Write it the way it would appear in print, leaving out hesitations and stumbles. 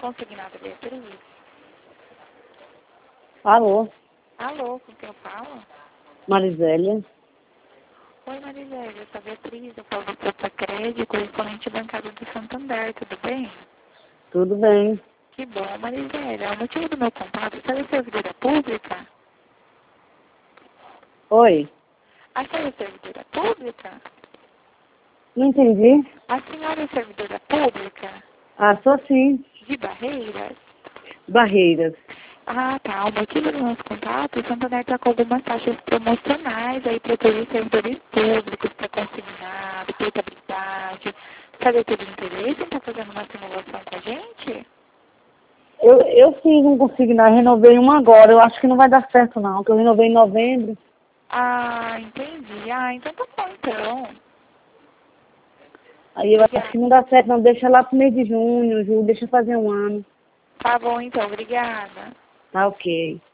Consignado Beatriz. Alô, Alô, com quem eu falo? Marizélia. Oi, Marizélia, eu sou a Beatriz, eu falo do Porto Crédito, correspondente bancário do Santander, tudo bem? Tudo bem? Que bom, Marizélia. O motivo do meu contato é servidora pública? Oi, A senhora é servidora pública? não entendi. A senhora é servidora pública? Ah, sou sim. De Barreiras? Barreiras. Ah, tá. O motivo do nosso contato, o Santander está com algumas taxas promocionais aí para todos os servidores públicos, para consignado, portabilidade. Sabe ter interesse em estar fazendo uma simulação com a gente? Eu fiz um consignar, renovei um agora. Eu acho que não vai dar certo não, que eu renovei em novembro. Ah, entendi. Ah, então tá bom, então. Aí eu acho Obrigada. que não dá certo não. Deixa lá pro mês de junho, julho, deixa eu fazer um ano. Tá bom, então. Obrigada. Tá ok.